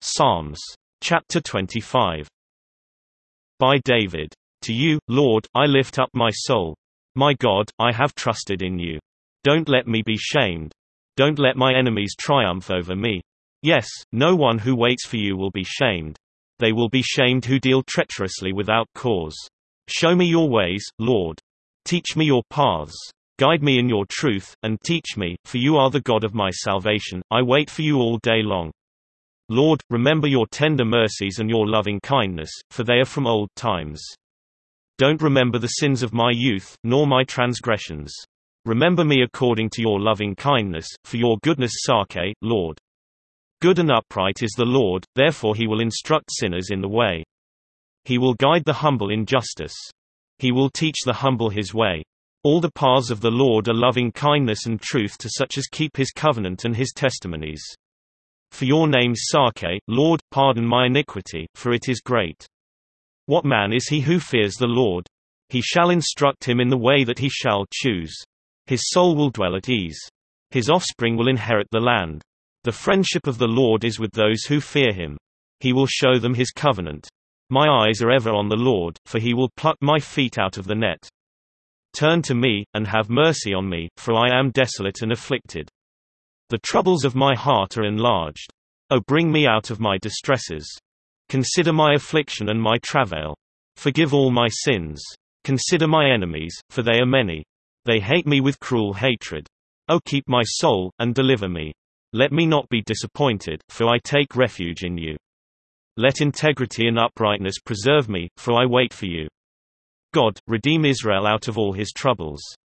Psalms. Chapter 25. By David. To you, Lord, I lift up my soul. My God, I have trusted in you. Don't let me be shamed. Don't let my enemies triumph over me. Yes, no one who waits for you will be shamed. They will be shamed who deal treacherously without cause. Show me your ways, Lord. Teach me your paths. Guide me in your truth, and teach me, for you are the God of my salvation. I wait for you all day long. Lord, remember your tender mercies and your loving kindness, for they are from old times. Don't remember the sins of my youth, nor my transgressions. Remember me according to your loving kindness, for your goodness sake, Lord. Good and upright is the Lord, therefore he will instruct sinners in the way. He will guide the humble in justice. He will teach the humble his way. All the paths of the Lord are loving kindness and truth to such as keep his covenant and his testimonies. For your name's sake, Lord, pardon my iniquity, for it is great. What man is he who fears the Lord? He shall instruct him in the way that he shall choose. His soul will dwell at ease. His offspring will inherit the land. The friendship of the Lord is with those who fear him. He will show them his covenant. My eyes are ever on the Lord, for he will pluck my feet out of the net. Turn to me, and have mercy on me, for I am desolate and afflicted. The troubles of my heart are enlarged. O bring me out of my distresses. Consider my affliction and my travail. Forgive all my sins. Consider my enemies, for they are many. They hate me with cruel hatred. O keep my soul, and deliver me. Let me not be disappointed, for I take refuge in you. Let integrity and uprightness preserve me, for I wait for you. God, redeem Israel out of all his troubles.